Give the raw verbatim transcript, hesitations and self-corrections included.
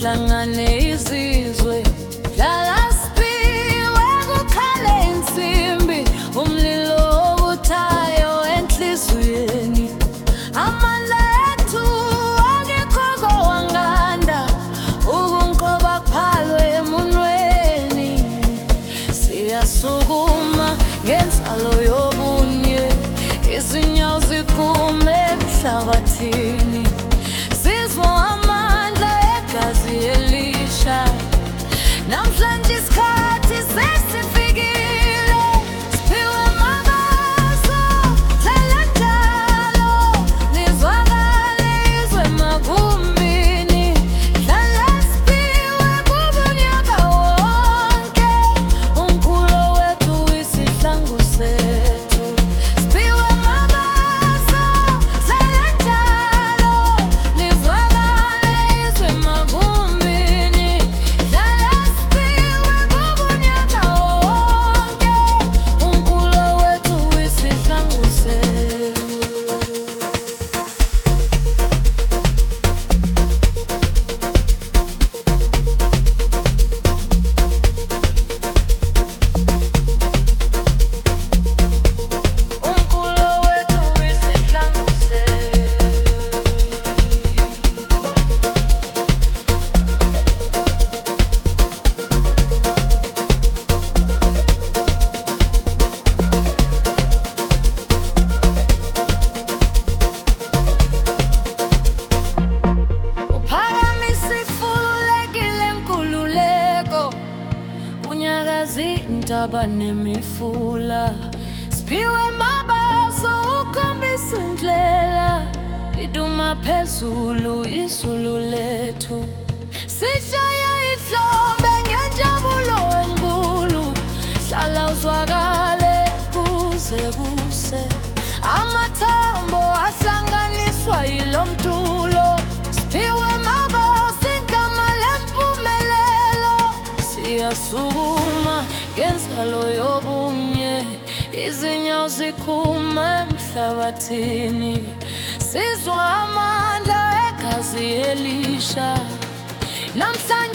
kuhlangane izizwe, dlala sipiwe kukhale insimbi, umlilo ovuthayo enhliziyweni. Amandla ethu angekho kowanganda, ukunqoba kuphalwe emunweni. Siyasukuma ngenzalo yobunye, izinyawo zikume emhlabathini. Sizwa amandla egazi elisha, namhlanje isikhathi sesifikile. Siphiwe mabaso, hlala njalo, lizwakale izwe emagumbini. Dlala siphiwe kubunyaka wonke, umkhulo wethu isihlangu sethu. Siphiwe mabaso, hlala njalo, lizwakale izwe emagumbini. Dlala siphiwe kubunyaka wonke, umkhulo wethu isihlangu sethu. Umkhulo wethu isihlangu sethu. Uphakamisa ifululekile nkululeko, unyakaza intaba nemifula. Siphiwe mabaso ukhombisa indlela, liduma phezulu izulu lethu. Sishaya ihlombe ngenjabulo enkulu, hlala uzwakale kuze kuse. Amathambo ahlanganiswa yilo mtulo. Siphiwe mabaso igama lempumelelo. Siyasukuma ngenzalo yobunye, izinyawo zikuma emhlabathini. Sizwa amandla egazi elisha, namhlanje